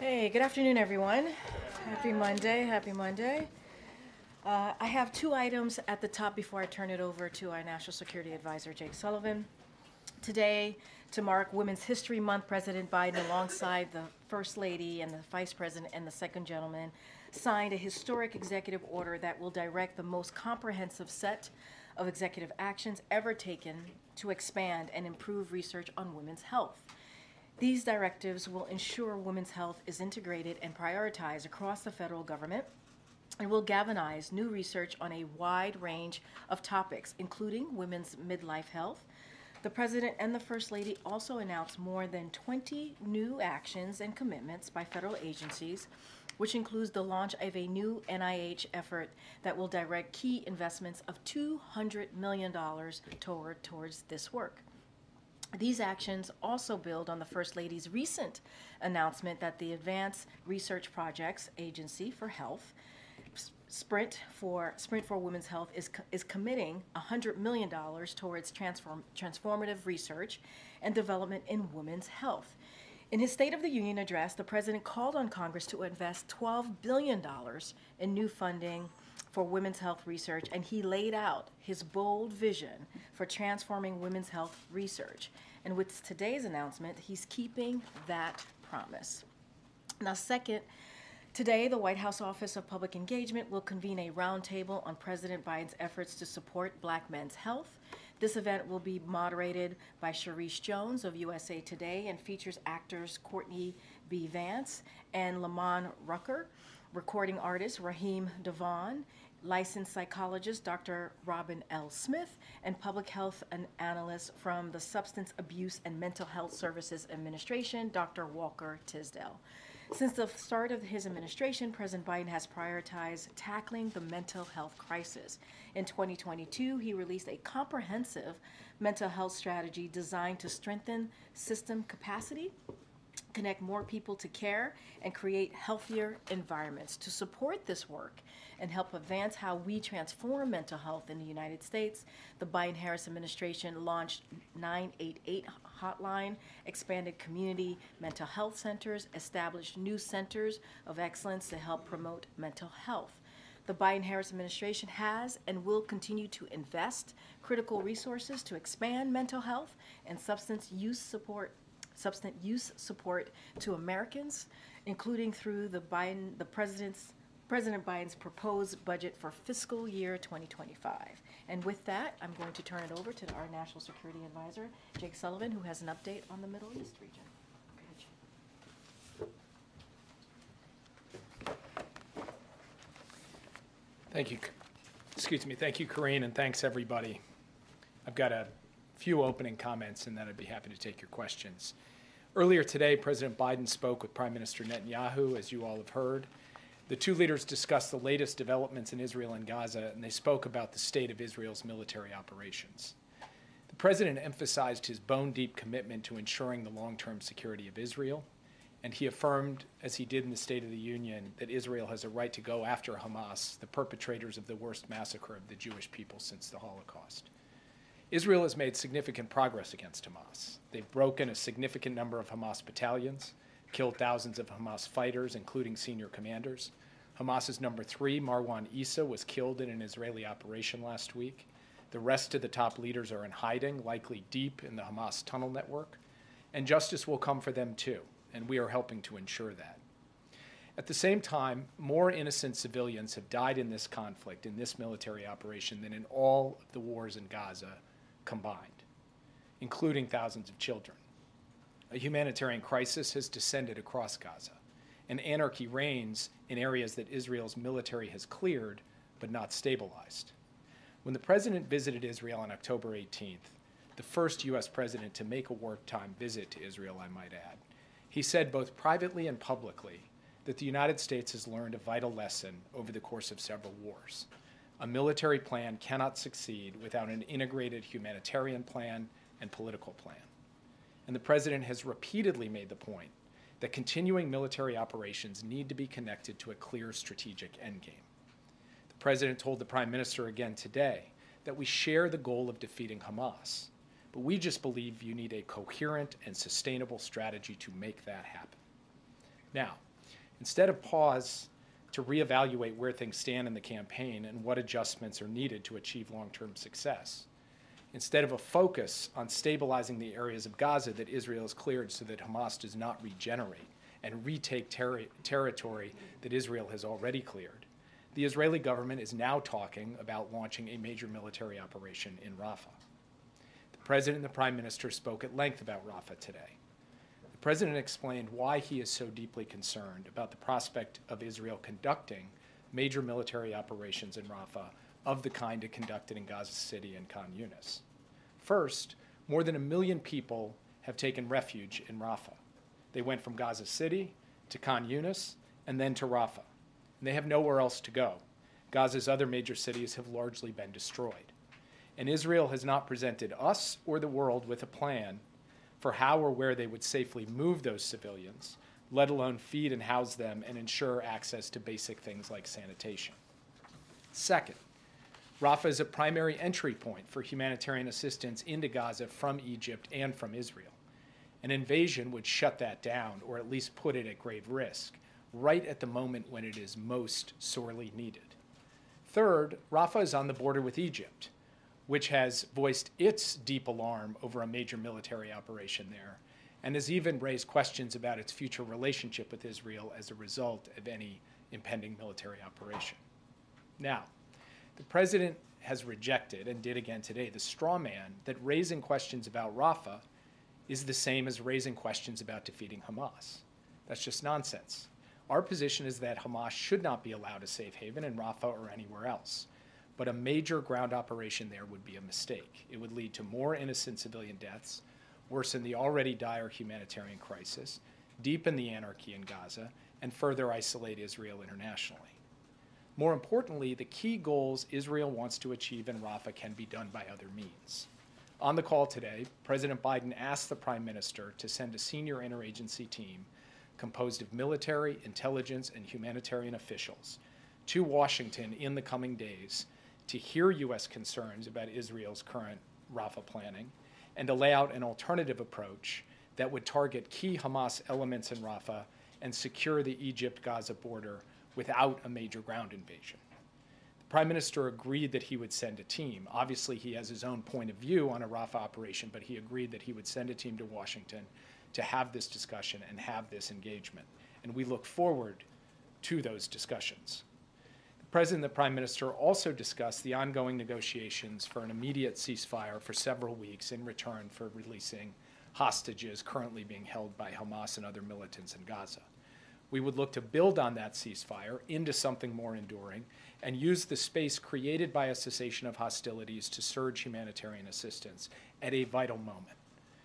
Hey, good afternoon, everyone. Happy Monday, happy Monday. I have two items at the top before I turn it over to our National Security Advisor, Jake Sullivan. Today, to mark Women's History Month, President Biden, alongside the First Lady and the Vice President and the Second Gentleman, signed a historic executive order that will direct the most comprehensive set of executive actions ever taken to expand and improve research on women's health. These directives will ensure women's health is integrated and prioritized across the federal government and will galvanize new research on a wide range of topics, including women's midlife health. The President and the First Lady also announced more than 20 new actions and commitments by federal agencies, which includes the launch of a new NIH effort that will direct key investments of $200 million towards this work. These actions also build on the First Lady's recent announcement that the Advanced Research Projects Agency for Health, Sprint for Women's Health, is committing $100 million towards transformative research and development in women's health. In his State of the Union address, the President called on Congress to invest $12 billion in new funding for women's health research, and he laid out his bold vision for transforming women's health research. And with today's announcement, he's keeping that promise. Now, second, today the White House Office of Public Engagement will convene a roundtable on President Biden's efforts to support Black men's health. This event will be moderated by Sharice Jones of USA Today and features actors Courtney B. Vance and Lamont Rucker, recording artist Raheem Devon, licensed psychologist Dr. Robin L. Smith, and public health analyst from the Substance Abuse and Mental Health Services Administration, Dr. Walker Tisdale. Since the start of his administration, President Biden has prioritized tackling the mental health crisis. In 2022, he released a comprehensive mental health strategy designed to strengthen system capacity, connect more people to care, and create healthier environments. To support this work and help advance how we transform mental health in the United States, the Biden-Harris administration launched 988 hotline, expanded community mental health centers, established new centers of excellence to help promote mental health. The Biden-Harris administration has and will continue to invest critical resources to expand mental health and substance use support to Americans, including through President Biden's proposed budget for fiscal year 2025. And with that, I'm going to turn it over to our National Security Advisor, Jake Sullivan, who has an update on the Middle East region. Thank you. Thank you, Corinne, and thanks, everybody. I've got a few opening comments, and then I'd be happy to take your questions. Earlier today, President Biden spoke with Prime Minister Netanyahu, as you all have heard. The two leaders discussed the latest developments in Israel and Gaza, and they spoke about the state of Israel's military operations. The president emphasized his bone-deep commitment to ensuring the long-term security of Israel, and he affirmed, as he did in the State of the Union, that Israel has a right to go after Hamas, the perpetrators of the worst massacre of the Jewish people since the Holocaust. Israel has made significant progress against Hamas. They've broken a significant number of Hamas battalions, killed thousands of Hamas fighters, including senior commanders. Hamas's number 3, Marwan Issa, was killed in an Israeli operation last week. The rest of the top leaders are in hiding, likely deep in the Hamas tunnel network. And justice will come for them too, and we are helping to ensure that. At the same time, more innocent civilians have died in this conflict, in this military operation, than in all of the wars in Gaza combined, including thousands of children. A humanitarian crisis has descended across Gaza, and anarchy reigns in areas that Israel's military has cleared but not stabilized. When the president visited Israel on October 18th, the first U.S. president to make a wartime visit to Israel, I might add, he said both privately and publicly that the United States has learned a vital lesson over the course of several wars. A military plan cannot succeed without an integrated humanitarian plan and political plan. And the president has repeatedly made the point that continuing military operations need to be connected to a clear strategic endgame. The president told the prime minister again today that we share the goal of defeating Hamas, but we just believe you need a coherent and sustainable strategy to make that happen. Now, Instead of pause to reevaluate where things stand in the campaign and what adjustments are needed to achieve long-term success. Instead of a focus on stabilizing the areas of Gaza that Israel has cleared so that Hamas does not regenerate and retake territory that Israel has already cleared, the Israeli government is now talking about launching a major military operation in Rafah. The President and the Prime Minister spoke at length about Rafah today. The President explained why he is so deeply concerned about the prospect of Israel conducting major military operations in Rafah of the kind it conducted in Gaza City and Khan Yunis. First, more than 1 million people have taken refuge in Rafah. They went from Gaza City to Khan Yunis and then to Rafah. And they have nowhere else to go. Gaza's other major cities have largely been destroyed. And Israel has not presented us or the world with a plan for how or where they would safely move those civilians, let alone feed and house them and ensure access to basic things like sanitation. Second, Rafah is a primary entry point for humanitarian assistance into Gaza from Egypt and from Israel. An invasion would shut that down, or at least put it at grave risk, right at the moment when it is most sorely needed. Third, Rafah is on the border with Egypt, which has voiced its deep alarm over a major military operation there, and has even raised questions about its future relationship with Israel as a result of any impending military operation. Now, the President has rejected, and did again today, the straw man that raising questions about Rafah is the same as raising questions about defeating Hamas. That's just nonsense. Our position is that Hamas should not be allowed a safe haven in Rafah or anywhere else. But a major ground operation there would be a mistake. It would lead to more innocent civilian deaths, worsen the already dire humanitarian crisis, deepen the anarchy in Gaza, and further isolate Israel internationally. More importantly, the key goals Israel wants to achieve in Rafah can be done by other means. On the call today, President Biden asked the Prime Minister to send a senior interagency team composed of military, intelligence, and humanitarian officials to Washington in the coming days to hear U.S. concerns about Israel's current Rafah planning and to lay out an alternative approach that would target key Hamas elements in Rafah and secure the Egypt-Gaza border without a major ground invasion. The Prime Minister agreed that he would send a team. Obviously, he has his own point of view on a Rafah operation, but he agreed that he would send a team to Washington to have this discussion and have this engagement. And we look forward to those discussions. The President and the Prime Minister also discussed the ongoing negotiations for an immediate ceasefire for several weeks in return for releasing hostages currently being held by Hamas and other militants in Gaza. We would look to build on that ceasefire into something more enduring and use the space created by a cessation of hostilities to surge humanitarian assistance at a vital moment.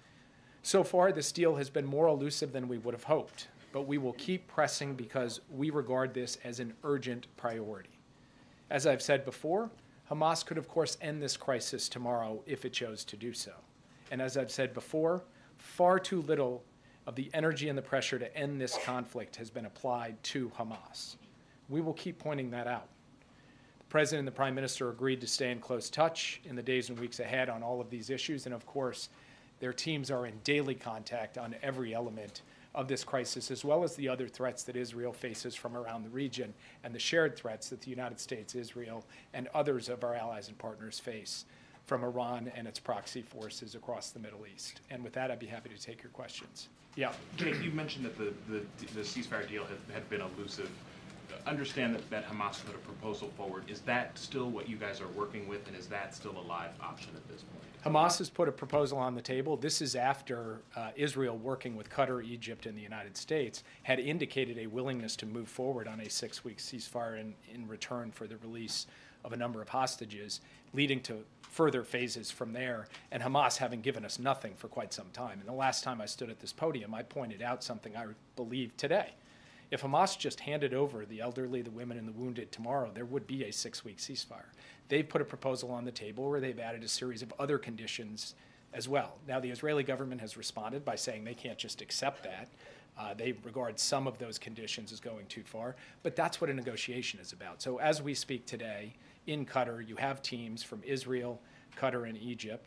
So far, this deal has been more elusive than we would have hoped, but we will keep pressing because we regard this as an urgent priority. As I've said before, Hamas could, of course, end this crisis tomorrow if it chose to do so. And as I've said before, far too little of the energy and the pressure to end this conflict has been applied to Hamas. We will keep pointing that out. The President and the Prime Minister agreed to stay in close touch in the days and weeks ahead on all of these issues, and of course, their teams are in daily contact on every element of this crisis, as well as the other threats that Israel faces from around the region and the shared threats that the United States, Israel, and others of our allies and partners face from Iran and its proxy forces across the Middle East. And with that, I'd be happy to take your questions. Yeah. Jake, you mentioned that the ceasefire deal had been elusive. Understand that Hamas put a proposal forward. Is that still what you guys are working with, and is that still a live option at this point? Hamas has put a proposal on the table. This is after Israel, working with Qatar, Egypt, and the United States, had indicated a willingness to move forward on a 6-week ceasefire in return for the release of a number of hostages, leading to further phases from there, and Hamas having given us nothing for quite some time. And the last time I stood at this podium, I pointed out something I believe today. If Hamas just handed over the elderly, the women, and the wounded tomorrow, there would be a 6-week ceasefire. They've put a proposal on the table where they've added a series of other conditions as well. Now, the Israeli government has responded by saying they can't just accept that. They regard some of those conditions as going too far, but that's what a negotiation is about. So as we speak today, in Qatar, you have teams from Israel, Qatar, and Egypt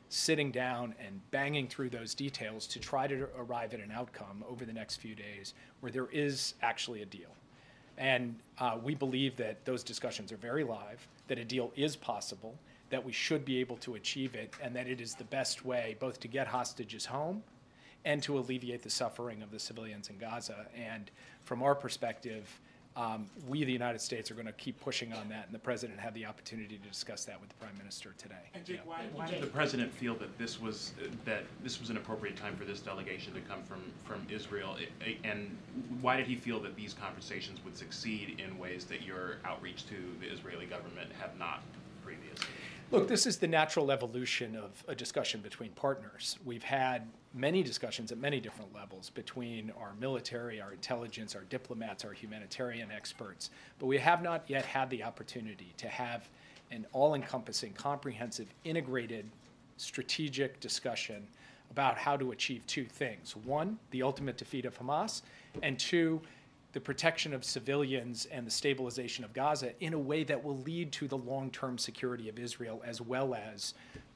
sitting down and banging through those details to try to arrive at an outcome over the next few days where there is actually a deal. And we believe that those discussions are very live, that a deal is possible, that we should be able to achieve it, and that it is the best way both to get hostages home and to alleviate the suffering of the civilians in Gaza. And from our perspective, we, the United States, are going to keep pushing on that, and the President had the opportunity to discuss that with the Prime Minister today. And Jake, why did the President feel that this was an appropriate time for this delegation to come from Israel? And why did he feel that these conversations would succeed in ways that your outreach to the Israeli government have not previously? Look, this is the natural evolution of a discussion between partners. We've had many discussions at many different levels between our military, our intelligence, our diplomats, our humanitarian experts, but we have not yet had the opportunity to have an all-encompassing, comprehensive, integrated, strategic discussion about how to achieve two things. One, the ultimate defeat of Hamas, and two, the protection of civilians and the stabilization of Gaza in a way that will lead to the long-term security of Israel, as well as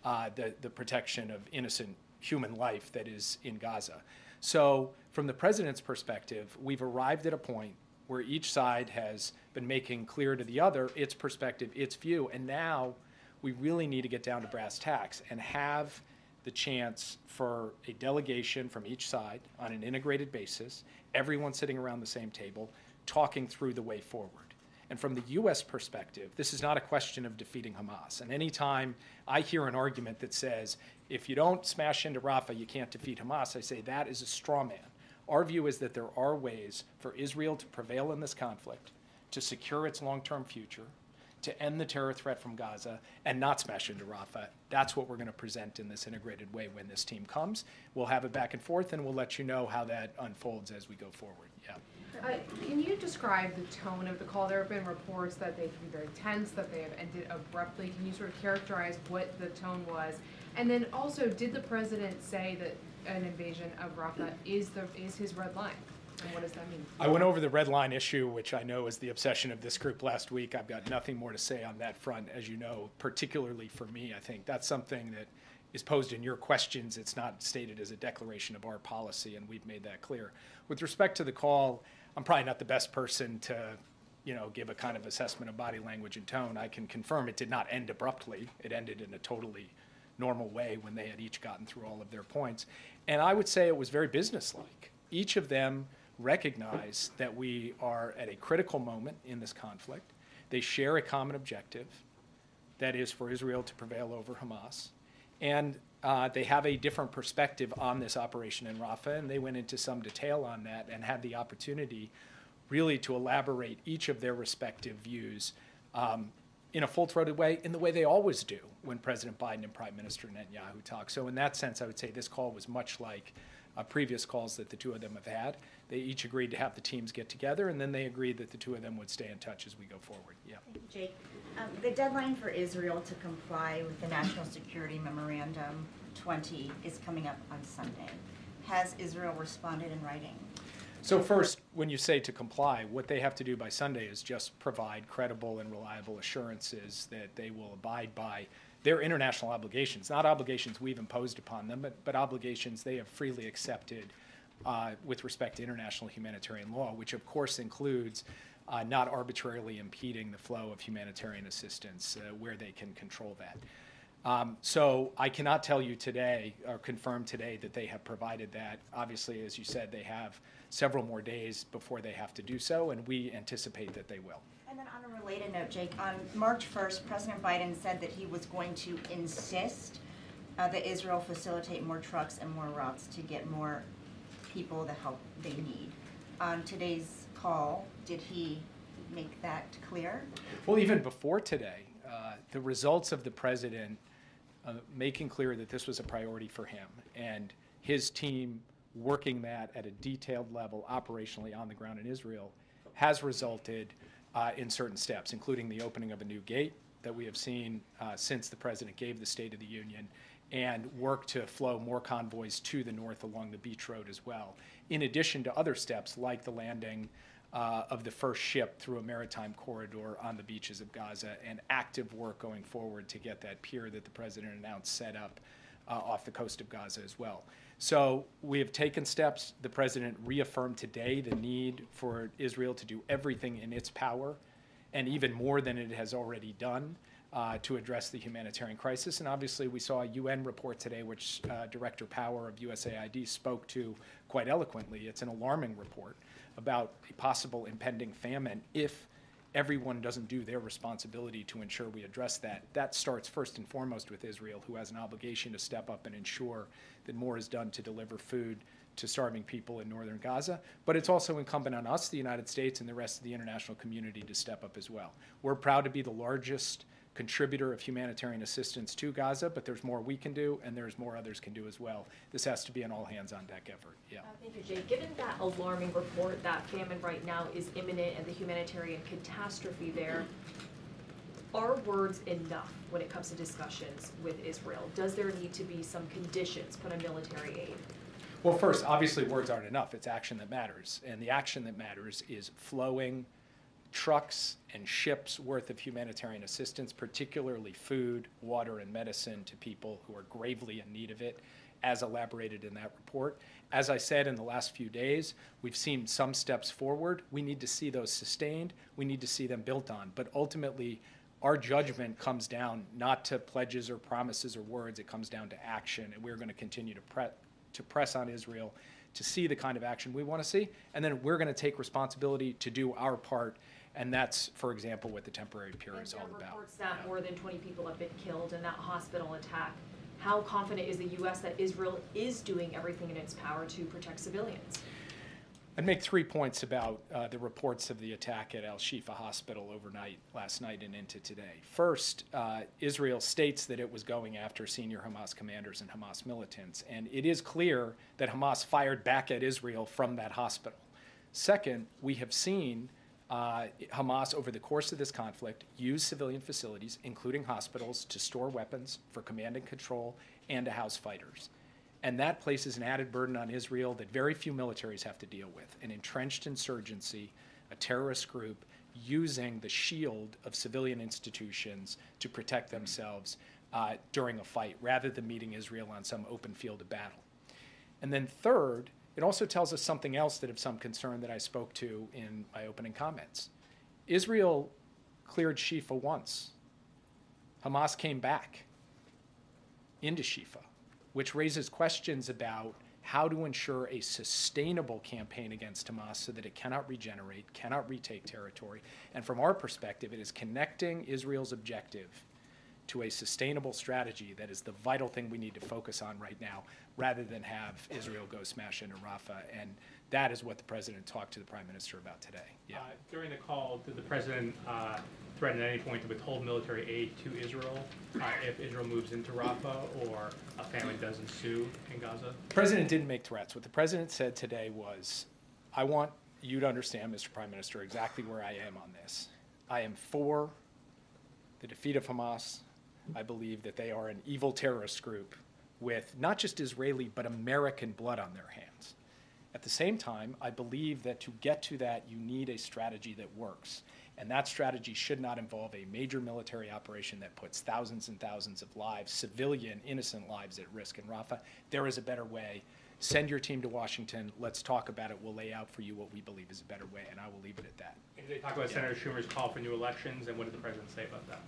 the protection of innocent human life that is in Gaza. So from the President's perspective, we've arrived at a point where each side has been making clear to the other its perspective, its view, and now we really need to get down to brass tacks and have the chance for a delegation from each side on an integrated basis, everyone sitting around the same table, talking through the way forward. And from the U.S. perspective, this is not a question of defeating Hamas. And anytime I hear an argument that says, if you don't smash into Rafah, you can't defeat Hamas, I say that is a straw man. Our view is that there are ways for Israel to prevail in this conflict, to secure its long-term future, to end the terror threat from Gaza, and not smash into Rafah. That's what we're going to present in this integrated way when this team comes. We'll have it back and forth, and we'll let you know how that unfolds as we go forward. Yeah. Can you describe the tone of the call? There have been reports that they can be very tense, that they have ended abruptly. Can you sort of characterize what the tone was? And then also, did the President say that an invasion of Rafah is his red line? And what does that mean? I went over the red line issue, which I know is the obsession of this group last week. I've got nothing more to say on that front, as you know, particularly for me. I think that's something that is posed in your questions. It's not stated as a declaration of our policy, and we've made that clear. With respect to the call, I'm probably not the best person to, give a kind of assessment of body language and tone. I can confirm it did not end abruptly. It ended in a totally normal way when they had each gotten through all of their points. And I would say it was very businesslike. Each of them recognize that we are at a critical moment in this conflict. They share a common objective, that is for Israel to prevail over Hamas. And they have a different perspective on this operation in Rafah, and they went into some detail on that and had the opportunity really to elaborate each of their respective views in a full-throated way, in the way they always do when President Biden and Prime Minister Netanyahu talk. So in that sense, I would say this call was much like previous calls that the two of them have had. They each agreed to have the teams get together, and then they agreed that the two of them would stay in touch as we go forward. Yeah. Thank you, Jake. The deadline for Israel to comply with the National Security Memorandum 20 is coming up on Sunday. Has Israel responded in writing? So first, when you say to comply, what they have to do by Sunday is just provide credible and reliable assurances that they will abide by their international obligations, not obligations we've imposed upon them, but obligations they have freely accepted with respect to international humanitarian law, which of course includes not arbitrarily impeding the flow of humanitarian assistance where they can control that. So I cannot tell you today or confirm today that they have provided that. Obviously, as you said, they have several more days before they have to do so, and we anticipate that they will. And then on a related note, Jake, on March 1st, President Biden said that he was going to insist that Israel facilitate more trucks and more routes to get more people the help they need. On today's call, did he make that clear? Well, even before today, the results of the president making clear that this was a priority for him and his team working that at a detailed level operationally on the ground in Israel has resulted in certain steps, including the opening of a new gate that we have seen since the president gave the State of the Union, and work to flow more convoys to the north along the beach road as well, in addition to other steps like the landing of the first ship through a maritime corridor on the beaches of Gaza, and active work going forward to get that pier that the president announced set up off the coast of Gaza as well. So we have taken steps. The president reaffirmed today the need for Israel to do everything in its power, and even more than it has already done, to address the humanitarian crisis. And obviously we saw a UN report today, which Director Power of USAID spoke to quite eloquently. It's an alarming report about a possible impending famine if everyone doesn't do their responsibility to ensure we address that. That starts first and foremost with Israel, who has an obligation to step up and ensure that more is done to deliver food to starving people in northern Gaza. But it's also incumbent on us, the United States, and the rest of the international community to step up as well. We're proud to be the largest contributor of humanitarian assistance to Gaza, but there's more we can do, and there's more others can do as well. This has to be an all-hands-on-deck effort. Yeah. Thank you, Jay. Given that alarming report that famine right now is imminent and the humanitarian catastrophe there, are words enough when it comes to discussions with Israel? Does there need to be some conditions put on military aid? Well, first, obviously words aren't enough. It's action that matters. And the action that matters is flowing trucks and ships worth of humanitarian assistance, particularly food, water, and medicine to people who are gravely in need of it, as elaborated in that report. As I said, in the last few days, we've seen some steps forward. We need to see those sustained. We need to see them built on. But ultimately, our judgment comes down not to pledges or promises or words. It comes down to action. And we're going to continue to press on Israel to see the kind of action we want to see. And then we're going to take responsibility to do our part. And that's, for example, what the temporary pier is all about. Reports that more than 20 people have been killed in that hospital attack. How confident is the U.S. that Israel is doing everything in its power to protect civilians? I'd make 3 points about the reports of the attack at Al-Shifa Hospital overnight, last night and into today. First, Israel states that it was going after senior Hamas commanders and Hamas militants, and it is clear that Hamas fired back at Israel from that hospital. Second, we have seen Hamas, over the course of this conflict, use civilian facilities, including hospitals, to store weapons for command and control and to house fighters. And that places an added burden on Israel that very few militaries have to deal with: an entrenched insurgency, a terrorist group using the shield of civilian institutions to protect themselves during a fight, rather than meeting Israel on some open field of battle. And then third, it also tells us something else that of some concern that I spoke to in my opening comments. Israel cleared Shifa once. Hamas came back into Shifa, which raises questions about how to ensure a sustainable campaign against Hamas so that it cannot regenerate, cannot retake territory. And from our perspective, it is connecting Israel's objective to a sustainable strategy that is the vital thing we need to focus on right now, rather than have Israel go smash into Rafah. And that is what the president talked to the prime minister about today. Yeah. During the call, did the president threaten at any point to withhold military aid to Israel if Israel moves into Rafah or a famine does ensue in Gaza? The president didn't make threats. What the president said today was, I want you to understand, Mr. Prime Minister, exactly where I am on this. I am for the defeat of Hamas. I believe that they are an evil terrorist group with not just Israeli but American blood on their hands. At the same time, I believe that to get to that, you need a strategy that works. And that strategy should not involve a major military operation that puts thousands and thousands of lives, civilian, innocent lives, at risk in Rafah. There is a better way. Send your team to Washington. Let's talk about it. We'll lay out for you what we believe is a better way, and I will leave it at that. And they talk about Senator Schumer's call for new elections, and what did the president say about that?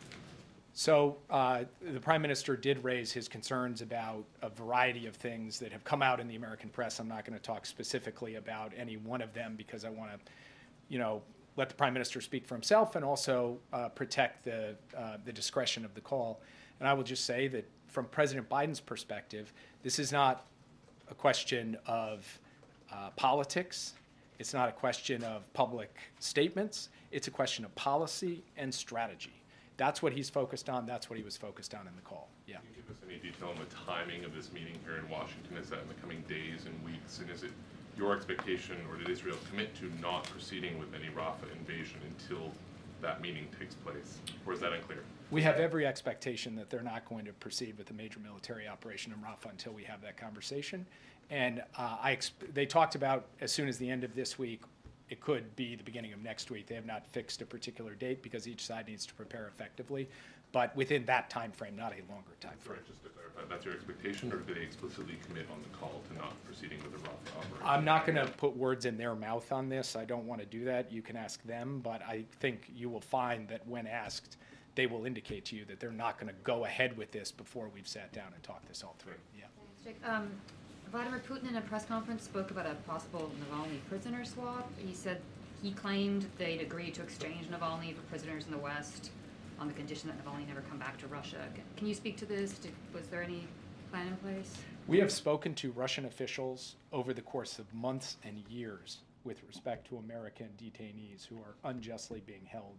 So the prime minister did raise his concerns about a variety of things that have come out in the American press. I'm not going to talk specifically about any one of them because I want to, let the prime minister speak for himself and also protect the discretion of the call. And I will just say that from President Biden's perspective, this is not a question of politics. It's not a question of public statements. It's a question of policy and strategy. That's what he's focused on. That's what he was focused on in the call. Yeah. Can you give us any detail on the timing of this meeting here in Washington? Is that in the coming days and weeks? And is it your expectation, or did Israel commit to not proceeding with any Rafah invasion until that meeting takes place? Or is that unclear? We have every expectation that they're not going to proceed with a major military operation in Rafah until we have that conversation. And they talked about as soon as the end of this week. It could be the beginning of next week. They have not fixed a particular date because each side needs to prepare effectively. but within that time frame, not a longer time Sorry, frame. just to clarify, that's your expectation, or do they explicitly commit on the call to not proceeding with the Rafah operation? I'm not going to put words in their mouth on this. I don't want to do that. You can ask them, but I think you will find that when asked, they will indicate to you that they're not going to go ahead with this before we've sat down and talked this all through. Yeah. Jake, Vladimir Putin in a press conference spoke about a possible Navalny prisoner swap. He claimed they'd agreed to exchange Navalny for prisoners in the West on the condition that Navalny never come back to Russia. Can you speak to this? Was there any plan in place? We have spoken to Russian officials over the course of months and years with respect to American detainees who are unjustly being held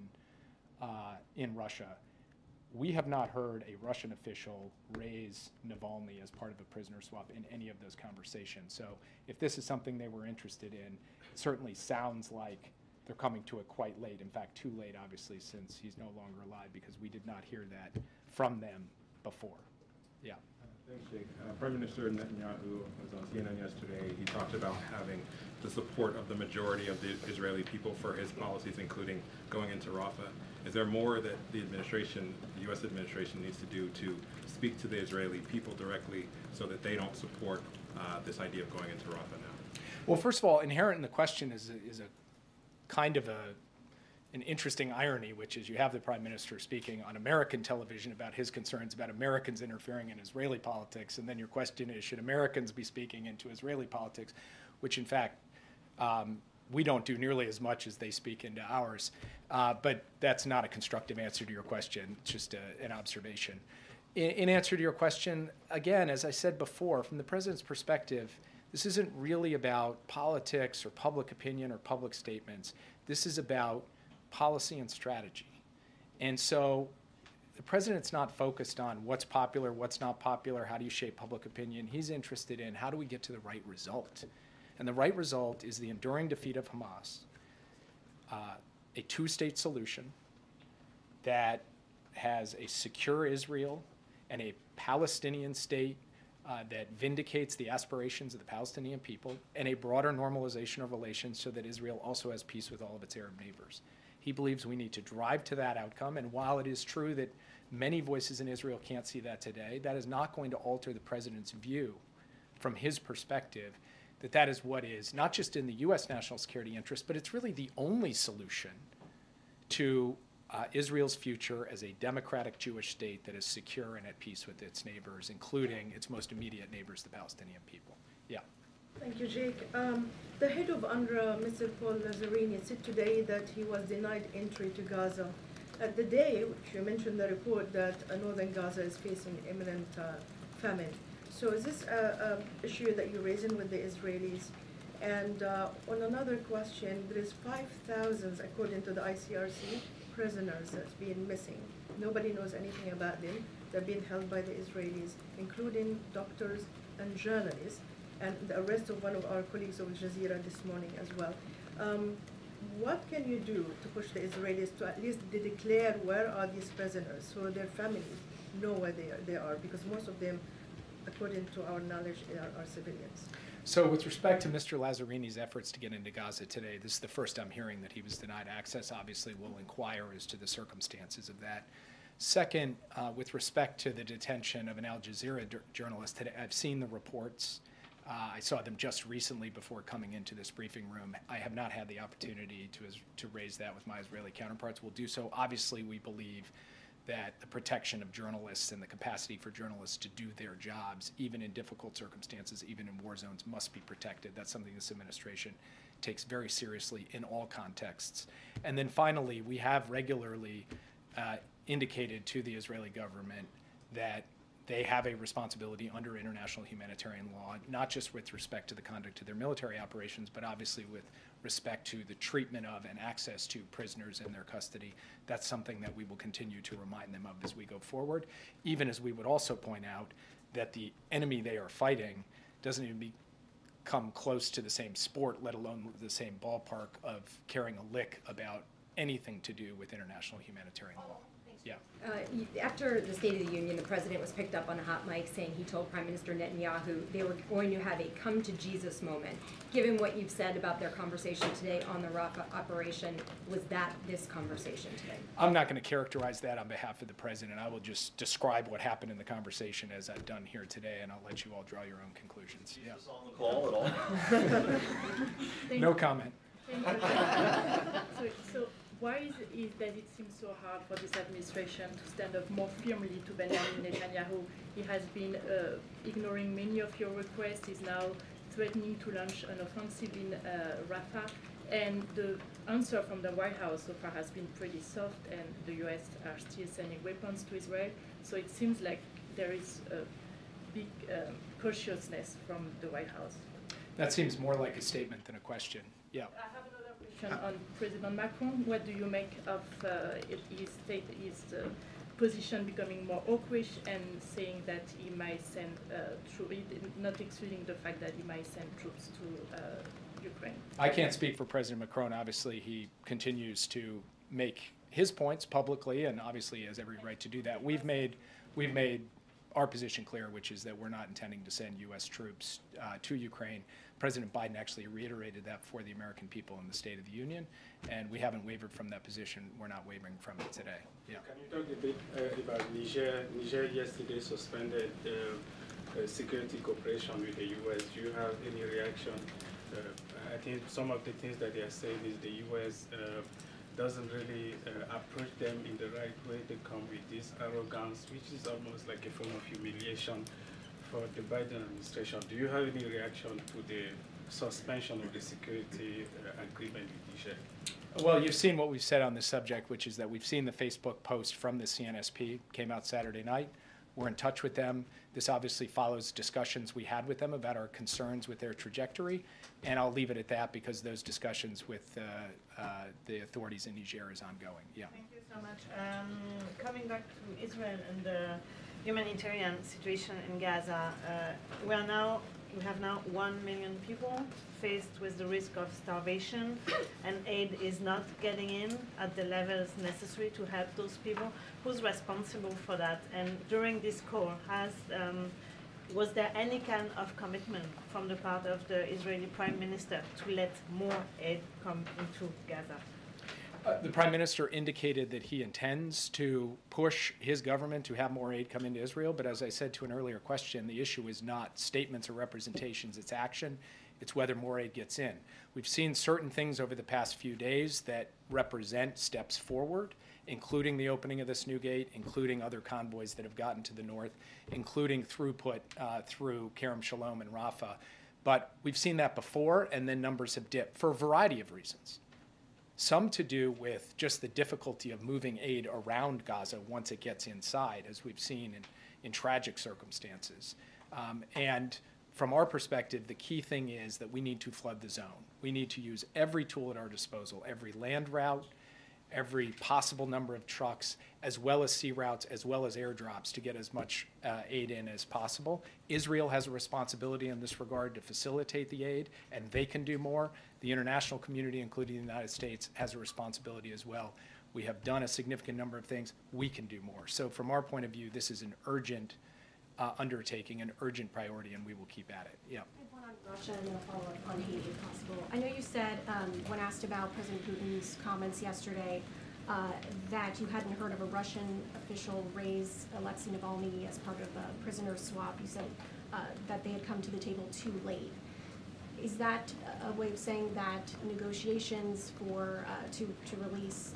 in Russia. We have not heard a Russian official raise Navalny as part of a prisoner swap in any of those conversations. So if this is something they were interested in, it certainly sounds like they're coming to it quite late. In fact, too late, obviously, since he's no longer alive, because we did not hear that from them before. Yeah. Thanks, Jake. Prime Minister Netanyahu was on CNN yesterday. He talked about having the support of the majority of the Israeli people for his policies, including going into Rafah. Is there more that the administration, the U.S. administration, needs to do to speak to the Israeli people directly so that they don't support this idea of going into Rafah now? Well, first of all, inherent in the question is a kind of an interesting irony, which is you have the Prime Minister speaking on American television about his concerns about Americans interfering in Israeli politics, and then your question is, should Americans be speaking into Israeli politics, which in fact we don't do nearly as much as they speak into ours. But that's not a constructive answer to your question, it's just an observation. In answer to your question, again, as I said before, from the President's perspective, this isn't really about politics or public opinion or public statements. This is about policy and strategy. And so the President's not focused on what's popular, what's not popular, how do you shape public opinion. He's interested in how do we get to the right result. And the right result is the enduring defeat of Hamas, a two-state solution that has a secure Israel and a Palestinian state that vindicates the aspirations of the Palestinian people, and a broader normalization of relations so that Israel also has peace with all of its Arab neighbors. He believes we need to drive to that outcome, and while it is true that many voices in Israel can't see that today, that is not going to alter the President's view from his perspective that that is what is not just in the U.S. national security interest, but it's really the only solution to Israel's future as a democratic Jewish state that is secure and at peace with its neighbors, including its most immediate neighbors, the Palestinian people. Yeah. Thank you, Jake. The head of UNRWA, Mr. Paul Lazzarini, said today that he was denied entry to Gaza. The day, which you mentioned the report, that northern Gaza is facing imminent famine. So is this an issue that you're raising with the Israelis? And on another question, there is 5,000, according to the ICRC, prisoners that's been missing. Nobody knows anything about them. They're being held by the Israelis, including doctors and journalists, and the arrest of one of our colleagues of Al Jazeera this morning as well. What can you do to push the Israelis to at least declare where are these prisoners so their families know where they are? Because most of them, according to our knowledge, are civilians. So with respect to Mr. Lazzarini's efforts to get into Gaza today, this is the first I'm hearing that he was denied access. Obviously, we'll inquire as to the circumstances of that. Second, with respect to the detention of an Al Jazeera journalist today, I've seen the reports. I saw them just recently before coming into this briefing room. I have not had the opportunity to raise that with my Israeli counterparts. We'll do so. Obviously, we believe that the protection of journalists and the capacity for journalists to do their jobs, even in difficult circumstances, even in war zones, must be protected. That's something this administration takes very seriously in all contexts. And then finally, we have regularly indicated to the Israeli government that they have a responsibility under international humanitarian law, not just with respect to the conduct of their military operations, but obviously with respect to the treatment of and access to prisoners in their custody. That's something that we will continue to remind them of as we go forward, even as we would also point out that the enemy they are fighting doesn't even come close to the same sport, let alone the same ballpark of caring a lick about anything to do with international humanitarian law. Thanks, Yeah. After the State of the Union, the president was picked up on a hot mic saying he told Prime Minister Netanyahu they were going to have a come-to-Jesus moment. Given what you've said about their conversation today on the Rafah operation, was that this conversation today? I'm not going to characterize that on behalf of the president. I will just describe what happened in the conversation as I've done here today, and I'll let you all draw your own conclusions. Yeah. On the call at all? No comment. So why is it that it seems so hard for this administration to stand up more firmly to Benjamin Netanyahu? He has been ignoring many of your requests. He's now threatening to launch an offensive in Rafah. And the answer from the White House so far has been pretty soft, and the U.S. are still sending weapons to Israel. So it seems like there is a big cautiousness from the White House. That seems more like a statement than a question. Yeah. I have another question on President Macron. What do you make of his position becoming more hawkish and saying that he might send troops, not excluding the fact that he might send troops to Ukraine? I can't speak for President Macron. Obviously, he continues to make his points publicly, and obviously has every right to do that. We've made our position clear, which is that we're not intending to send U.S. troops to Ukraine. President Biden actually reiterated that for the American people in the State of the Union, and we haven't wavered from that position. We're not wavering from it today. Yeah. Can you talk a bit about Niger? Niger yesterday suspended security cooperation with the U.S. Do you have any reaction? I think some of the things that they are saying is the U.S. Doesn't really approach them in the right way. They come with this arrogance, which is almost like a form of humiliation for the Biden administration. Do you have any reaction to the suspension of the security agreement with Niger? Well, you've seen what we've said on this subject, which is that we've seen the Facebook post from the CNSP, came out Saturday night. We're in touch with them. This obviously follows discussions we had with them about our concerns with their trajectory, and I'll leave it at that because those discussions with the authorities in Niger is ongoing. Yeah. Thank you so much. Coming back to Israel and the humanitarian situation in Gaza, we have now 1 million people faced with the risk of starvation, and aid is not getting in at the levels necessary to help those people. Who's responsible for that? And during this call, was there any kind of commitment from the part of the Israeli Prime Minister to let more aid come into Gaza? The Prime Minister indicated that he intends to push his government to have more aid come into Israel, but as I said to an earlier question, the issue is not statements or representations, it's action. It's whether more aid gets in. We've seen certain things over the past few days that represent steps forward, including the opening of this new gate, including other convoys that have gotten to the north, including throughput through Kerem Shalom and Rafah. But we've seen that before, and then numbers have dipped for a variety of reasons. Some to do with just the difficulty of moving aid around Gaza once it gets inside, as we've seen in tragic circumstances. And from our perspective, the key thing is that we need to flood the zone. We need to use every tool at our disposal, every land route, every possible number of trucks, as well as sea routes, as well as airdrops to get as much aid in as possible. Israel has a responsibility in this regard to facilitate the aid, and they can do more. The international community, including the United States, has a responsibility as well. We have done a significant number of things. We can do more. So from our point of view, this is an urgent undertaking, an urgent priority, and we will keep at it. Yeah. I have one on Russia and then a follow-up on Haiti, if possible. I know you said, when asked about President Putin's comments yesterday, that you hadn't heard of a Russian official raise Alexei Navalny as part of a prisoner swap. You said that they had come to the table too late. Is that a way of saying that negotiations for to release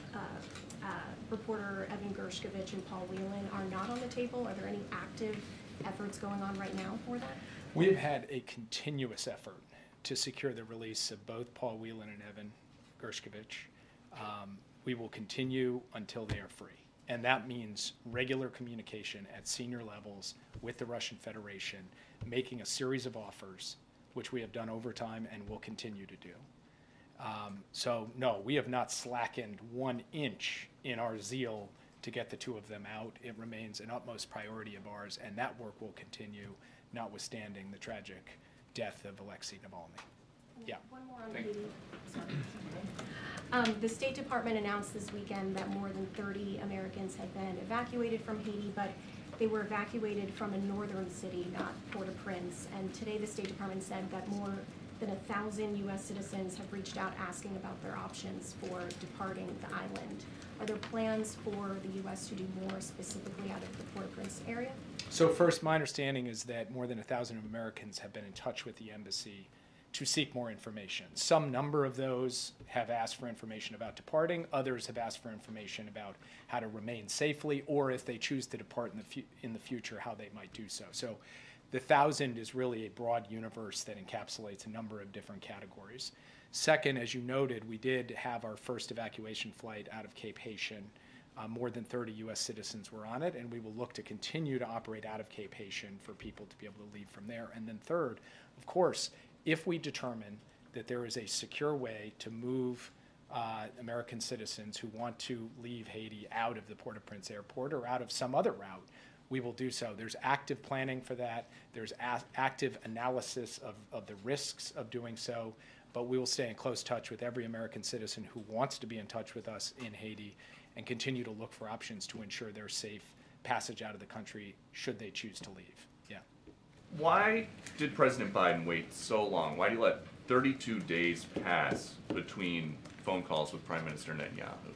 reporter Evan Gershkovich and Paul Whelan are not on the table? Are there any active efforts going on right now for that? We have had a continuous effort to secure the release of both Paul Whelan and Evan Gershkovich. We will continue until they are free. And that means regular communication at senior levels with the Russian Federation, making a series of offers, which we have done over time and will continue to do. So no, we have not slackened 1 inch in our zeal to get the two of them out. It remains an utmost priority of ours, and that work will continue, notwithstanding the tragic death of Alexei Navalny. Yeah. One more on Haiti. Sorry. The State Department announced this weekend that more than 30 Americans had been evacuated from Haiti, but they were evacuated from a northern city, not Port-au-Prince. And today the State Department said that more than 1,000 U.S. citizens have reached out asking about their options for departing the island. Are there plans for the U.S. to do more specifically out of the Port-au-Prince area? So first, my understanding is that more than 1,000 Americans have been in touch with the embassy to seek more information. Some number of those have asked for information about departing. Others have asked for information about how to remain safely, or if they choose to depart in the future, how they might do so. So the 1,000 is really a broad universe that encapsulates a number of different categories. Second, as you noted, we did have our first evacuation flight out of Cape Haitian. More than 30 U.S. citizens were on it, and we will look to continue to operate out of Cape Haitian for people to be able to leave from there. And then third, of course, if we determine that there is a secure way to move American citizens who want to leave Haiti out of the Port-au-Prince airport or out of some other route, we will do so. There's active planning for that. There's active analysis of the risks of doing so, but we will stay in close touch with every American citizen who wants to be in touch with us in Haiti and continue to look for options to ensure their safe passage out of the country should they choose to leave. Yeah. Why did President Biden wait so long? Why did he let 32 days pass between phone calls with Prime Minister Netanyahu?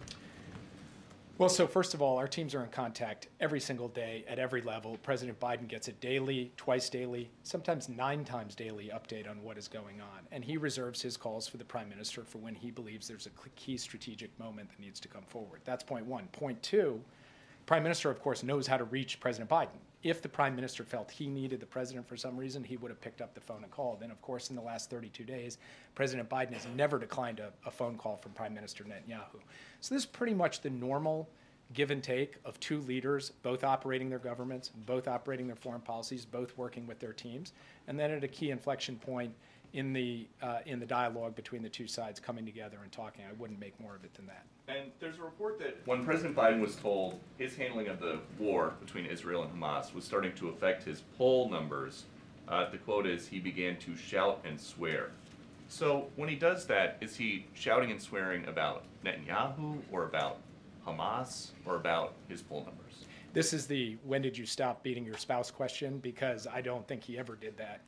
Well, so first of all, our teams are in contact every single day at every level. President Biden gets a daily, twice daily, sometimes 9 times daily update on what is going on. And he reserves his calls for the Prime Minister for when he believes there's a key strategic moment that needs to come forward. That's point one. Point two, Prime Minister, of course, knows how to reach President Biden. If the Prime Minister felt he needed the President for some reason, he would have picked up the phone and called. And of course, in the last 32 days, President Biden has never declined a phone call from Prime Minister Netanyahu. So this is pretty much the normal give and take of two leaders, both operating their governments, both operating their foreign policies, both working with their teams. And then at a key inflection point in the dialogue between the two sides coming together and talking. I wouldn't make more of it than that. And there's a report that when President Biden was told his handling of the war between Israel and Hamas was starting to affect his poll numbers, the quote is, he began to shout and swear. So when he does that, is he shouting and swearing about Netanyahu or about Hamas or about his poll numbers? This is the when did you stop beating your spouse question, because I don't think he ever did that.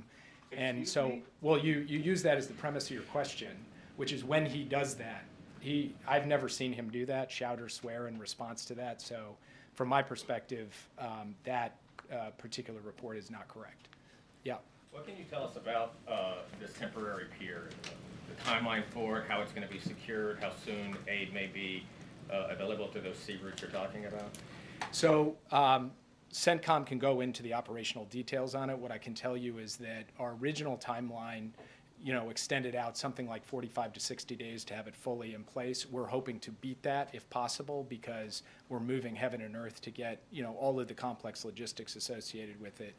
And so, well, you use that as the premise of your question, which is when he does that. I've never seen him do that, shout or swear in response to that. So from my perspective, that particular report is not correct. Yeah. What can you tell us about this temporary pier, the timeline for it, how it's going to be secured, how soon aid may be available to those sea routes you're talking about? So CENTCOM can go into the operational details on it. What I can tell you is that our original timeline, extended out something like 45 to 60 days to have it fully in place. We're hoping to beat that if possible, because we're moving heaven and earth to get, all of the complex logistics associated with it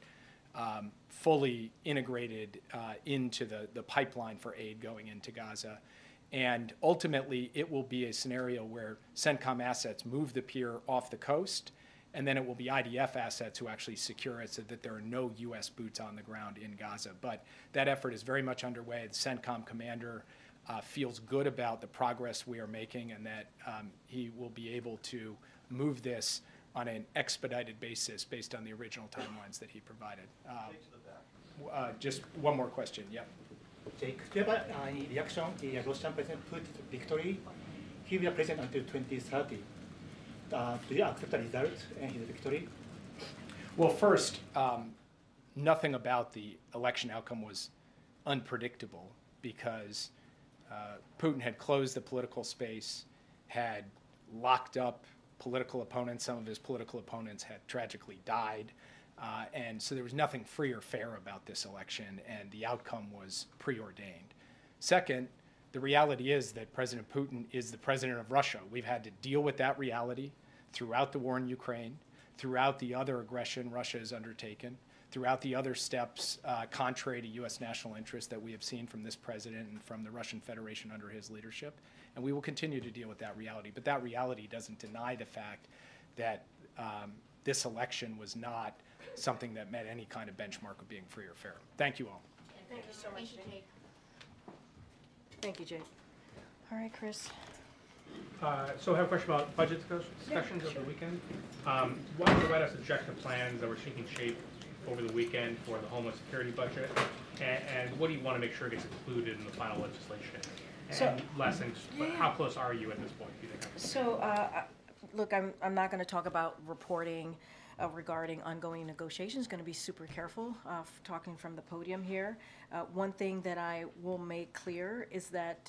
fully integrated into the pipeline for aid going into Gaza. And ultimately, it will be a scenario where CENTCOM assets move the pier off the coast, and then it will be IDF assets who actually secure it so that there are no U.S. boots on the ground in Gaza. But that effort is very much underway. The CENTCOM commander feels good about the progress we are making, and that he will be able to move this on an expedited basis based on the original timelines that he provided. Just one more question. Yep. Jake, do you have any reaction to the Russian President Putin's victory? He will be president until 2030. Do you accept the result and his victory? Well, first, nothing about the election outcome was unpredictable, because Putin had closed the political space, had locked up political opponents. Some of his political opponents had tragically died. And so there was nothing free or fair about this election, and the outcome was preordained. Second, the reality is that President Putin is the president of Russia. We've had to deal with that reality throughout the war in Ukraine, throughout the other aggression Russia has undertaken, throughout the other steps contrary to U.S. national interest that we have seen from this president and from the Russian Federation under his leadership. And we will continue to deal with that reality. But that reality doesn't deny the fact that this election was not something that met any kind of benchmark of being free or fair. Thank you all. Thank you so much, Jake. Thank you, Jake. All right, Chris. So I have a question about budget discussions over the weekend. Why did the White House object to plans that were taking shape over the weekend for the Homeland Security budget? And what do you want to make sure gets included in the final legislation? And last thing, how close are you at this point, do you think? So, look, I'm not going to talk about reporting regarding ongoing negotiations. Going to be super careful talking from the podium here. One thing that I will make clear is that,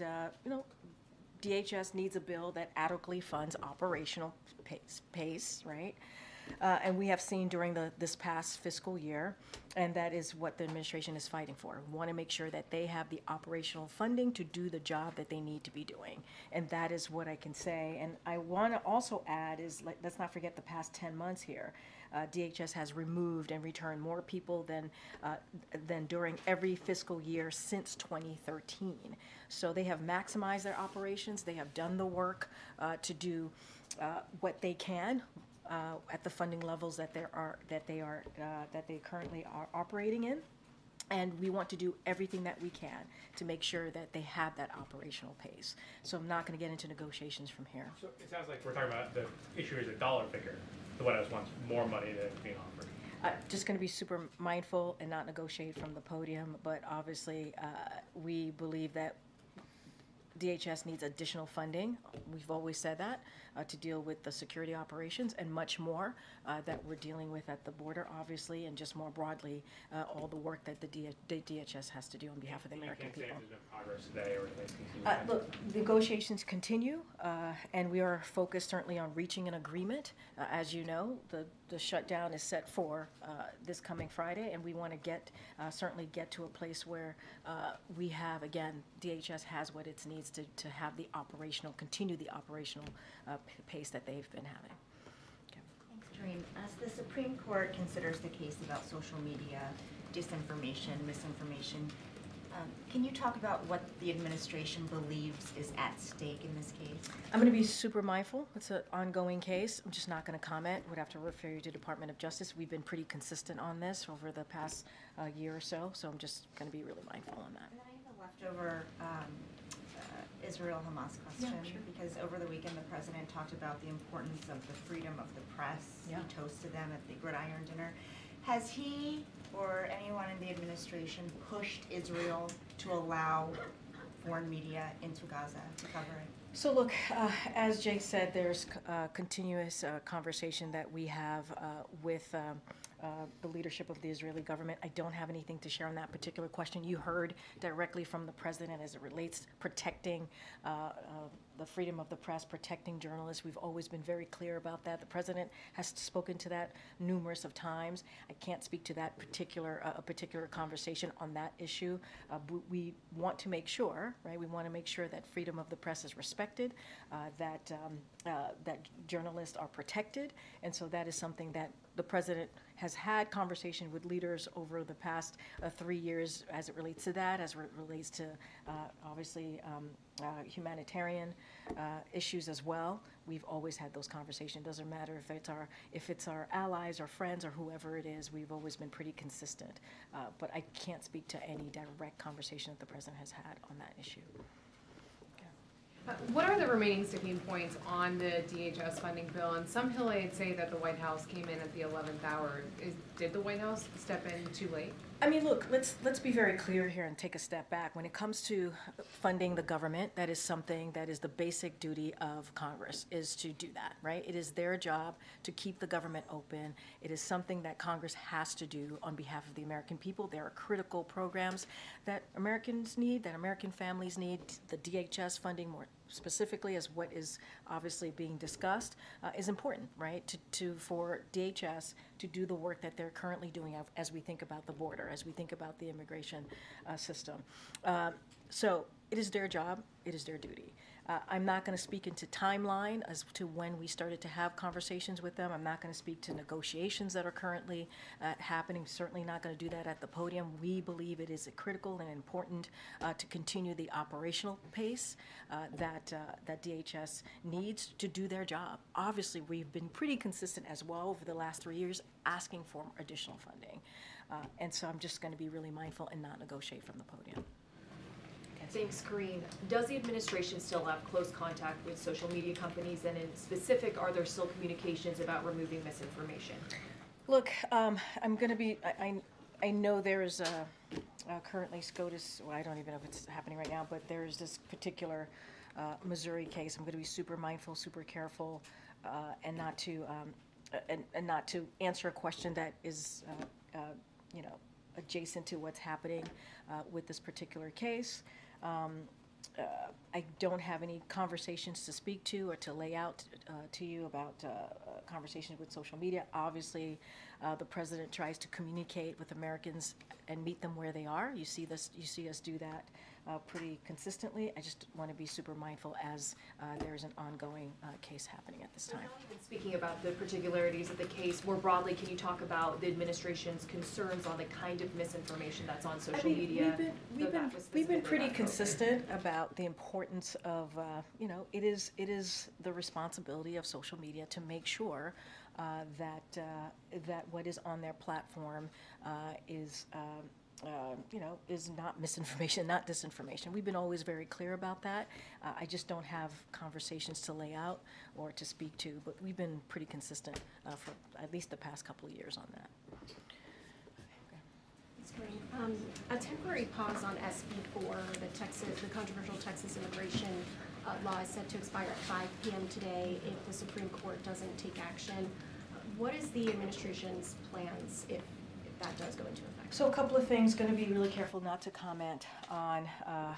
DHS needs a bill that adequately funds operational pace, right? And we have seen during this past fiscal year, and that is what the administration is fighting for. We want to make sure that they have the operational funding to do the job that they need to be doing. And that is what I can say. And I want to also add is, let's not forget the past 10 months here. DHS has removed and returned more people than during every fiscal year since 2013. So they have maximized their operations. They have done the work to do what they can at the funding levels that they currently are operating in. And we want to do everything that we can to make sure that they have that operational pace. So I'm not going to get into negotiations from here. So it sounds like we're talking about the issue is a dollar figure. The White House wants more money than is being offered. Just going to be super mindful and not negotiate from the podium, but obviously we believe that DHS needs additional funding. We've always said that to deal with the security operations and much more that we're dealing with at the border, obviously, and just more broadly, all the work that the DHS has to do on behalf of the American people. There's no progress today, or do they Look, negotiations continue, and we are focused certainly on reaching an agreement. As you know, the shutdown is set for this coming Friday, and we want to certainly get to a place where we have, again, DHS has what it needs to have continue the operational pace that they've been having. Okay. Thanks, Dream. As the Supreme Court considers the case about social media, disinformation, misinformation, can you talk about what the administration believes is at stake in this case? I'm going to be super mindful. It's an ongoing case. I'm just not going to comment. Would have to refer you to Department of Justice. We've been pretty consistent on this over the past year or so, so I'm just going to be really mindful on that. And then I have a leftover Israel-Hamas question, because over the weekend the president talked about the importance of the freedom of the press. Yeah. He toasted them at the Gridiron dinner. Has he or anyone in the administration pushed Israel to allow foreign media into Gaza to cover it? So look, as Jake said, there's continuous conversation that we have with the leadership of the Israeli government. I don't have anything to share on that particular question. You heard directly from the president as it relates to protecting the freedom of the press, protecting journalists. We've always been very clear about that. The president has spoken to that numerous of times. I can't speak to that particular conversation on that issue. We want to make sure, right? We want to make sure that freedom of the press is respected, that journalists are protected, and so that is something that the president has had conversation with leaders over the past 3 years as it relates to that, as it relates to obviously humanitarian issues as well. We've always had those conversations. It doesn't matter if it's our allies or friends or whoever it is. We've always been pretty consistent. But I can't speak to any direct conversation that the president has had on that issue. What are the remaining sticking points on the DHS funding bill? And some Hillaids say that the White House came in at the 11th hour. Did the White House step in too late? I mean, look, let's be very clear here and take a step back. When it comes to funding the government, that is something that is the basic duty of Congress, is to do that, right? It is their job to keep the government open. It is something that Congress has to do on behalf of the American people. There are critical programs that Americans need, that American families need. The DHS funding, more specifically, as what is obviously being discussed, is important, right? For DHS to do the work that they're currently doing as we think about the border, as we think about the immigration system. So it is their job, it is their duty. I'm not going to speak into timeline as to when we started to have conversations with them. I'm not going to speak to negotiations that are currently happening. Certainly not going to do that at the podium. We believe it is critical and important to continue the operational pace that DHS needs to do their job. Obviously, we've been pretty consistent as well over the last 3 years asking for additional funding. And so I'm just going to be really mindful and not negotiate from the podium. Thanks, Karine. Does the administration still have close contact with social media companies, and in specific, are there still communications about removing misinformation? Look, I'm going to be, I know there is currently SCOTUS, well, I don't even know if it's happening right now, but there's this particular Missouri case. I'm going to be super mindful, super careful, and not to answer a question that is, you know, adjacent to what's happening with this particular case. I don't have any conversations to speak to or to lay out to you about conversations with social media. Obviously, the president tries to communicate with Americans and meet them where they are. You see this. You see us do that pretty consistently. I just want to be super mindful as there's an ongoing case happening at this time. And speaking about the particularities of the case, more broadly, can you talk about the administration's concerns on the kind of misinformation that's on social media? We've been pretty consistent about the importance of, you know, it is the responsibility of social media to make sure that what is on their platform is, you know, is not misinformation, not disinformation. We've been always very clear about that. I just don't have conversations to lay out or to speak to, but we've been pretty consistent for at least the past couple of years on that. That's great. A temporary pause on SB4, the controversial Texas immigration law is set to expire at 5 p.m. today if the Supreme Court doesn't take action. What is the administration's plans if that does go into effect? So a couple of things. Going to be really careful not to comment on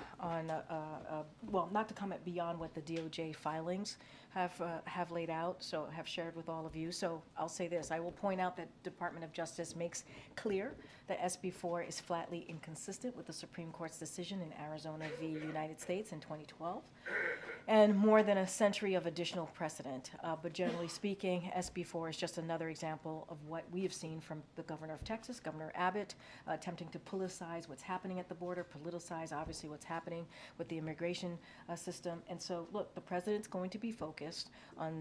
well, not to comment beyond what the DOJ filings have laid out, so have shared with all of you. So I'll say this: I will point out that Department of Justice makes clear that SB4 is flatly inconsistent with the Supreme Court's decision in Arizona v. United States in 2012, and more than a century of additional precedent. But generally speaking, SB4 is just another example of what we have seen from the governor of Texas, Governor Abbott, attempting to politicize what's happening at the border, politicize obviously what's happening with the immigration system. And so, look, the president's going to be focused on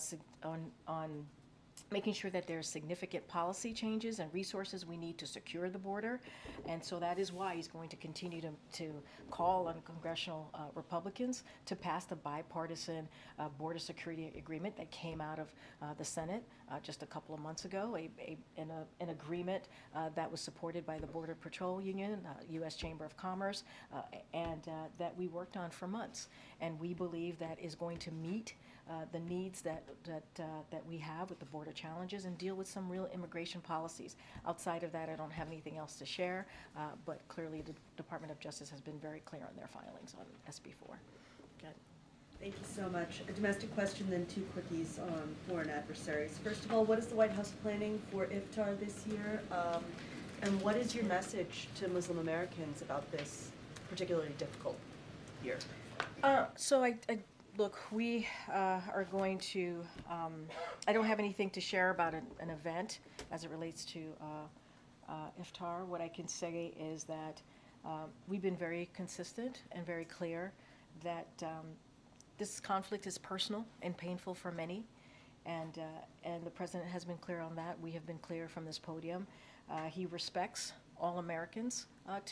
making sure that there's significant policy changes and resources we need to secure the border. And so that is why he's going to continue to call on congressional Republicans to pass the bipartisan border security agreement that came out of the Senate just a couple of months ago, an agreement that was supported by the Border Patrol Union, U.S. Chamber of Commerce, and that we worked on for months. And we believe that is going to meet the needs that we have with the border challenges and deal with some real immigration policies. Outside of that, I don't have anything else to share, but clearly the Department of Justice has been very clear on their filings on SB4. Good. Thank you so much. A domestic question, then 2 quickies on foreign adversaries. First of all, what is the White House planning for Iftar this year? And what is your message to Muslim Americans about this particularly difficult year? So look, we are going to, I don't have anything to share about an event as it relates to Iftar. What I can say is that we've been very consistent and very clear that this conflict is personal and painful for many, and the president has been clear on that. We have been clear from this podium. He respects all Americans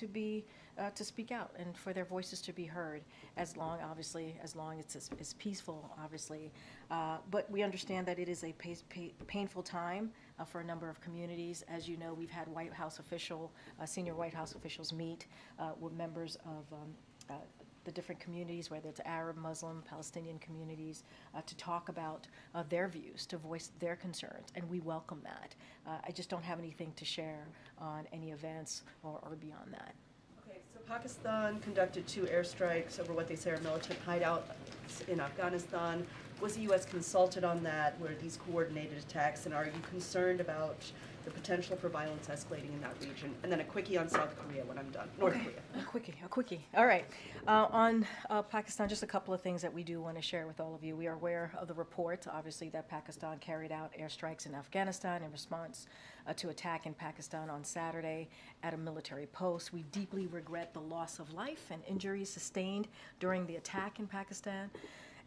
to speak out and for their voices to be heard, as long as it's peaceful, obviously. But we understand that it is a painful time for a number of communities. As you know, we've had senior White House officials meet with members of the different communities, whether it's Arab, Muslim, Palestinian communities, to talk about their views, to voice their concerns, and we welcome that. I just don't have anything to share on any events or beyond that. Okay, so Pakistan conducted 2 airstrikes over what they say are militant hideouts in Afghanistan. Was the U.S. consulted on that? Were these coordinated attacks? And are you concerned about the potential for violence escalating in that region? And then a quickie on South Korea when I'm done. North Korea. A quickie. All right. On Pakistan, just a couple of things that we do want to share with all of you. We are aware of the report, obviously, that Pakistan carried out airstrikes in Afghanistan in response to attack in Pakistan on Saturday at a military post. We deeply regret the loss of life and injuries sustained during the attack in Pakistan.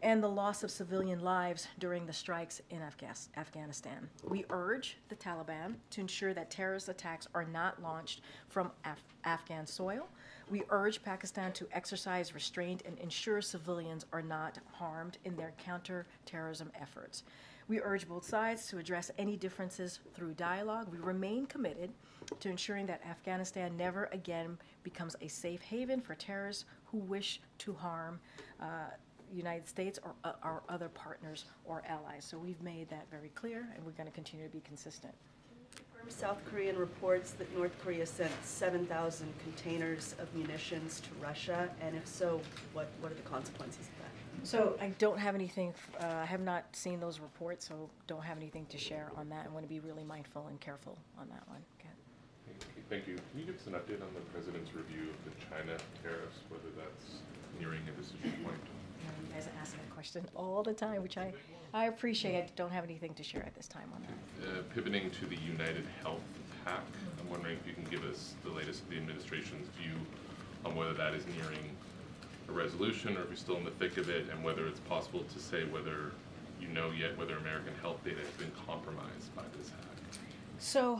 and the loss of civilian lives during the strikes in Afghanistan. We urge the Taliban to ensure that terrorist attacks are not launched from Afghan soil. We urge Pakistan to exercise restraint and ensure civilians are not harmed in their counter-terrorism efforts. We urge both sides to address any differences through dialogue. We remain committed to ensuring that Afghanistan never again becomes a safe haven for terrorists who wish to harm United States or our other partners or allies. So we've made that very clear, and we're going to continue to be consistent. South Korean reports that North Korea sent 7,000 containers of munitions to Russia, and if so, what are the consequences of that? So I don't have anything, I have not seen those reports, so don't have anything to share on that. I want to be really mindful and careful on that one. Okay. Thank you. Can you give us an update on the president's review of the China tariffs, whether that's nearing a decision point? You guys ask that question all the time, which I appreciate. I don't have anything to share at this time on that. Pivoting to the United Health PAC, I'm wondering if you can give us the latest of the administration's view on whether that is nearing a resolution or if you're still in the thick of it, and whether it's possible to say whether you know yet whether American health data has been compromised by this hack. So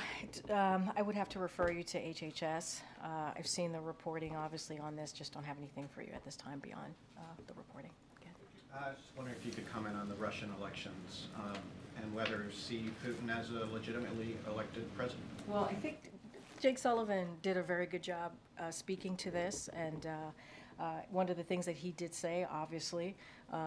I would have to refer you to HHS. I've seen the reporting, obviously, on this. Just don't have anything for you at this time beyond the reporting. Okay. I was just wondering if you could comment on the Russian elections and whether you see Putin as a legitimately elected president. Well, I think Jake Sullivan did a very good job speaking to this, and one of the things that he did say, obviously,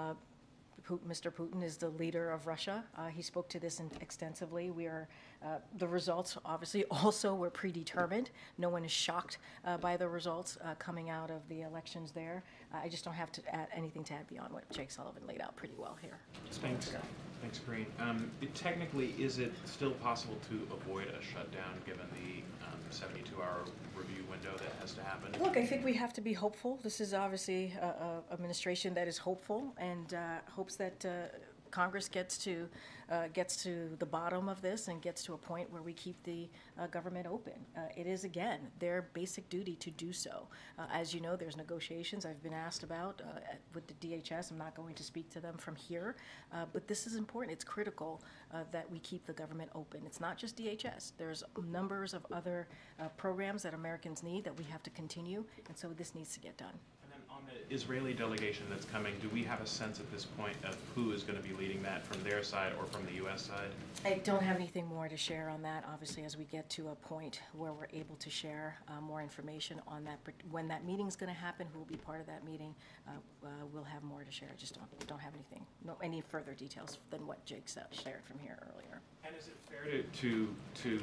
Mr. Putin is the leader of Russia. He spoke to this extensively. The results obviously also were predetermined. No one is shocked by the results coming out of the elections there. I just don't have to add anything to add beyond what Jake Sullivan laid out pretty well here. Thanks, Corinne. Technically, is it still possible to avoid a shutdown given the 72-hour review window that has to happen? Look, I think we have to be hopeful. This is obviously an administration that is hopeful and hopes that Congress gets to the bottom of this and gets to a point where we keep the government open. It is, again, their basic duty to do so. As you know, there's negotiations I've been asked about with the DHS. I'm not going to speak to them from here, but this is important. It's critical that we keep the government open. It's not just DHS. There's numbers of other programs that Americans need that we have to continue, and so this needs to get done. On the Israeli delegation that's coming, do we have a sense at this point of who is going to be leading that from their side or from the U.S. side? I don't have anything more to share on that. Obviously, as we get to a point where we're able to share more information on that, when that meeting's going to happen, who will be part of that meeting, we'll have more to share. I just don't have anything, any further details than what Jake shared from here earlier. And is it fair to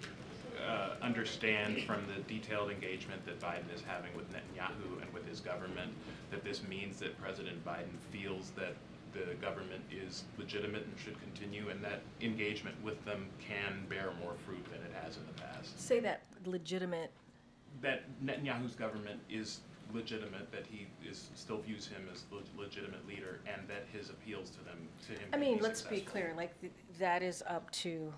understand from the detailed engagement that Biden is having with Netanyahu and with his government that this means that President Biden feels that the government is legitimate and should continue, and that engagement with them can bear more fruit than it has in the past? Say that legitimate. That Netanyahu's government is legitimate, that he still views him as legitimate leader, and that his appeals to him I mean, let's successful. be clear. Like that is up to.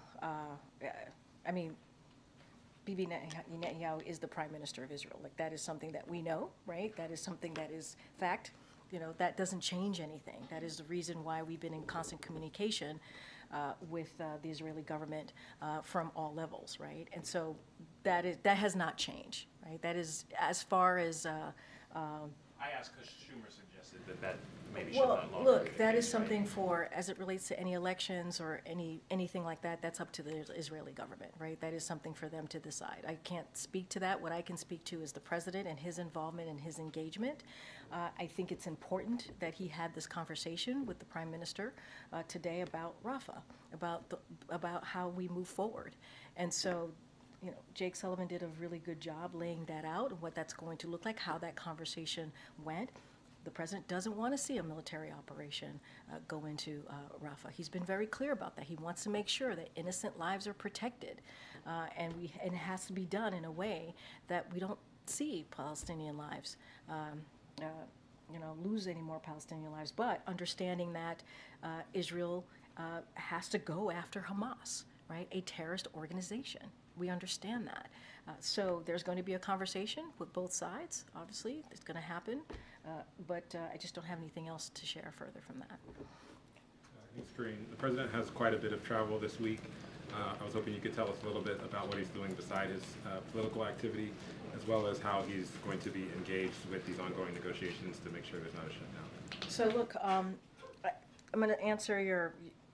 Bibi Netanyahu is the Prime Minister of Israel. Like that is something that we know, right? That is something that is fact. That doesn't change anything. That is the reason why we've been in constant communication with the Israeli government from all levels, right? And so that has not changed, right? That is as far as. I asked because Schumer suggested that maybe should not longer. Look, that is something for, as it relates to any elections or anything like that, that's up to the Israeli government, right? That is something for them to decide. I can't speak to that. What I can speak to is the president and his involvement and his engagement. I think it's important that he had this conversation with the prime minister today about Rafah, about how we move forward. And so, Jake Sullivan did a really good job laying that out, what that's going to look like, how that conversation went. The president doesn't want to see a military operation go into Rafah. He's been very clear about that. He wants to make sure that innocent lives are protected, and it has to be done in a way that we don't see Palestinian lives, lose any more Palestinian lives. But understanding that Israel has to go after Hamas, right? A terrorist organization. We understand that. So there's going to be a conversation with both sides, obviously. It's going to happen. But I just don't have anything else to share further from that. Thanks, Corinne. The president has quite a bit of travel this week. I was hoping you could tell us a little bit about what he's doing beside his political activity, as well as how he's going to be engaged with these ongoing negotiations to make sure there's not a shutdown. So look, I'm going to answer your,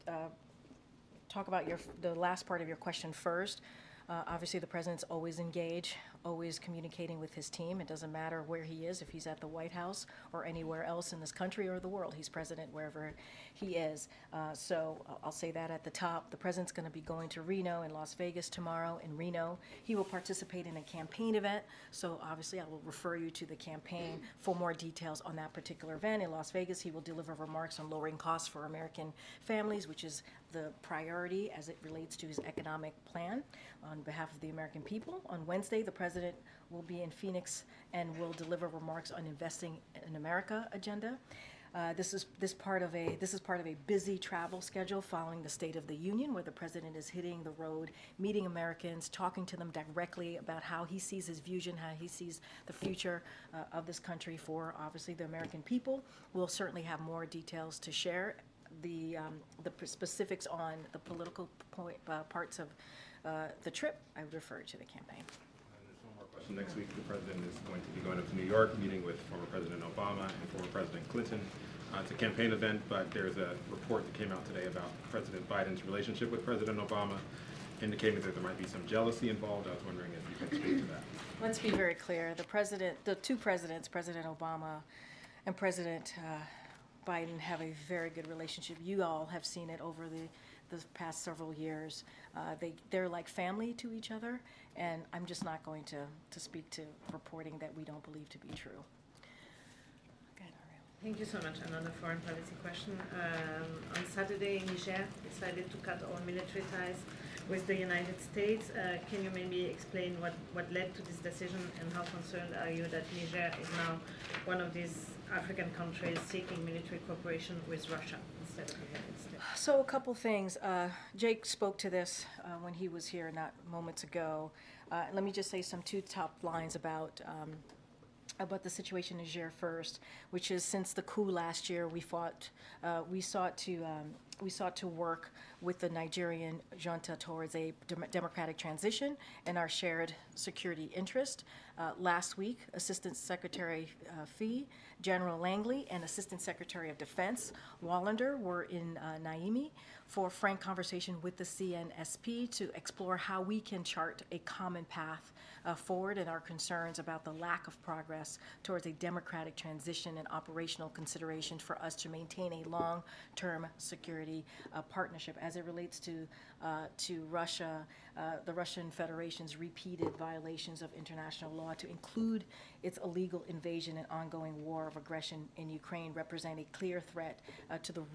talk about the last part of your question first. Obviously, the president's always engaged, always communicating with his team. It doesn't matter where he is, if he's at the White House or anywhere else in this country or the world. He's president wherever he is. So I'll say that at the top. The president's going to be going to Reno and Las Vegas tomorrow. In Reno, he will participate in a campaign event. So obviously, I will refer you to the campaign for more details on that particular event. In Las Vegas, he will deliver remarks on lowering costs for American families, which is the priority as it relates to his economic plan on behalf of the American people. On Wednesday, the president will be in Phoenix and will deliver remarks on Investing in America agenda. This is part of a busy travel schedule following the State of the Union, where the president is hitting the road, meeting Americans, talking to them directly about how he sees his vision, how he sees the future of this country for obviously the American people. We'll certainly have more details to share. The specifics on the political parts of the trip, I would refer to the campaign. And there's one more question. Next week, the president is going to be going up to New York, meeting with former President Obama and former President Clinton. It's a campaign event, but there's a report that came out today about President Biden's relationship with President Obama, indicating that there might be some jealousy involved. I was wondering if you could speak to that. Let's be very clear. The two presidents, President Obama and President Biden, have a very good relationship. You all have seen it over the past several years. They're like family to each other, and I'm just not going to speak to reporting that we don't believe to be true. Thank you so much. Another foreign policy question. On Saturday, Niger decided to cut all military ties with the United States. Can you maybe explain what led to this decision, and how concerned are you that Niger is now one of these African countries seeking military cooperation with Russia instead of the United States? So a couple things. Jake spoke to this when he was here not moments ago. Let me just say two top lines about the situation in Niger first, which is since the coup last year, we sought to work with the Nigerian junta towards a democratic transition and our shared security interest. Last week, Assistant Secretary Fee, General Langley, and Assistant Secretary of Defense Wallander were in Niamey for frank conversation with the CNSP to explore how we can chart a common path forward and our concerns about the lack of progress towards a democratic transition and operational considerations for us to maintain a long-term security partnership as it relates to Russia, the Russian Federation's repeated violations of international law, to include its illegal invasion and ongoing war of aggression in Ukraine, represent a clear threat to the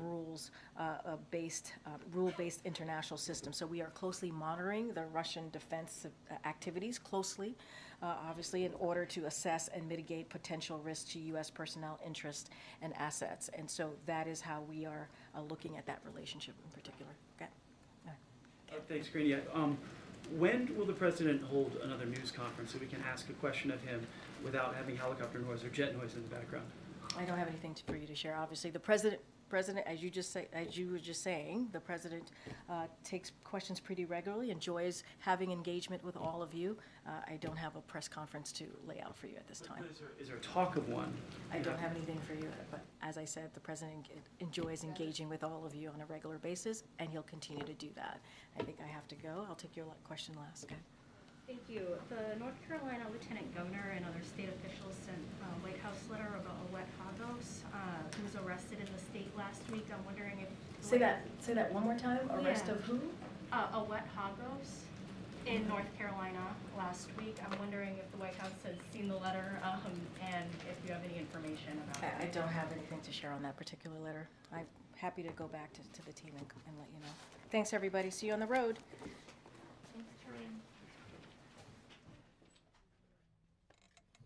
rule-based international system. So we are closely monitoring the Russian defense activities closely, obviously, in order to assess and mitigate potential risks to U.S. personnel interest and assets. And so that is how we are looking at that relationship in particular. Okay. Thanks, Grania. When will the president hold another news conference so we can ask a question of him without having helicopter noise or jet noise in the background? I don't have anything for you to share. Obviously, the president, as you were just saying, the president takes questions pretty regularly, enjoys having engagement with all of you. I don't have a press conference to lay out for you at this time. Is there talk of one? I don't have anything for you, but as I said, the president enjoys engaging with all of you on a regular basis, and he'll continue to do that. I think I have to go. I'll take your question last. Okay. Thank you. The North Carolina Lieutenant Governor and other state officials sent a White House letter about Owet Hagos, who was arrested in the state last week. I'm wondering if... Say that one more time. Arrest of who? Owet Hagos in North Carolina last week. I'm wondering if the White House has seen the letter and if you have any information about it. I don't have anything to share on that particular letter. I'm happy to go back to the team and let you know. Thanks, everybody. See you on the road.